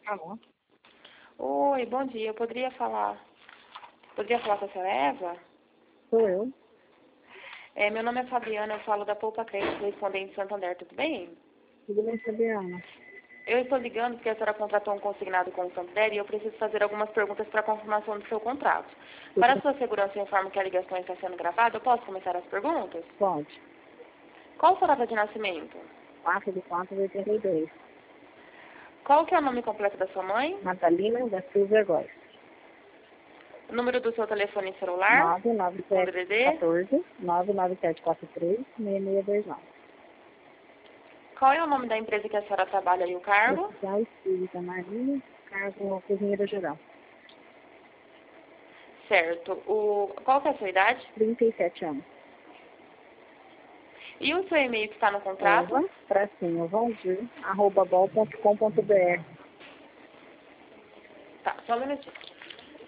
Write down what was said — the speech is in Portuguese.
Alô? Oi, bom dia. Eu poderia falar com a senhora Eva? Sou eu. Meu nome é Fabiana, eu falo da Poupa Crédito Correspondente Santander, tudo bem? Tudo bem, Fabiana? Eu estou ligando porque a senhora contratou um consignado com o Santander e eu preciso fazer algumas perguntas para a confirmação do seu contrato. Para a sua segurança, eu informo que a ligação está sendo gravada. Eu posso começar as perguntas? Pode. Qual a sua data de nascimento? 4/4/82. Qual que é o nome completo da sua mãe? Natalina da Silva Góes. O número do seu telefone celular? Com DDD? 99714 99743 6629. Qual é o nome da empresa que a senhora trabalha e o cargo? Oficial Espírita Marina, cargo cozinheira geral. Certo. Qual que é a sua idade? 37 anos. E o seu e-mail que está no contrato? Eva, tracinho, valdir, @bol.com.br. Tá, só um minutinho.